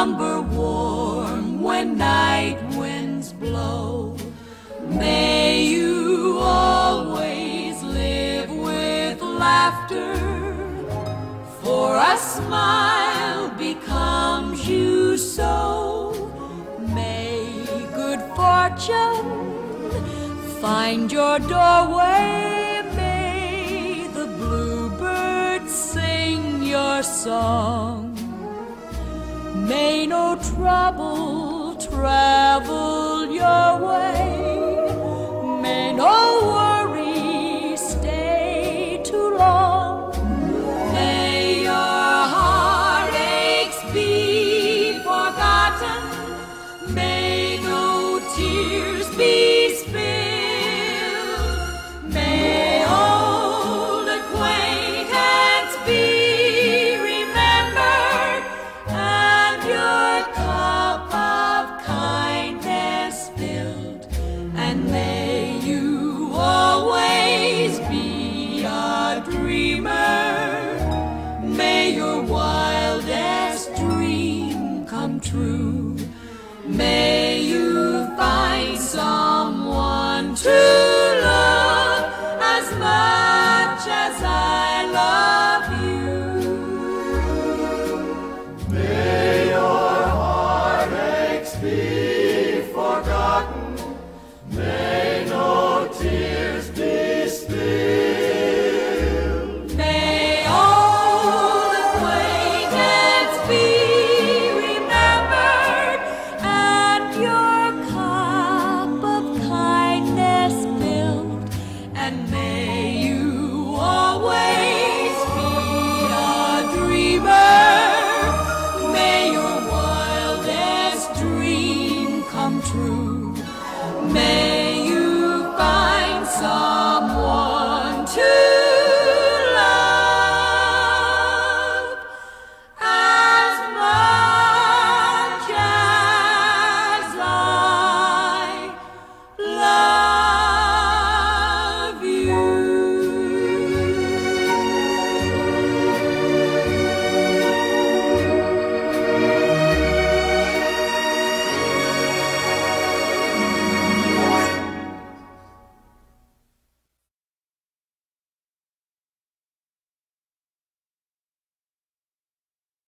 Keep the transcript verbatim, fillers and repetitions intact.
slumber warm when night winds blow. May you always live with laughter, for a smile becomes you so. May good fortune find your doorway. May the bluebird sing your song. May no trouble travel your way. May no worry stay too long. May your heartaches be forgotten. May no tears be spilled. May old acquaintance be remembered, and your cup of kindness filled. And may you always be a dreamer. May your wildest dream come true. May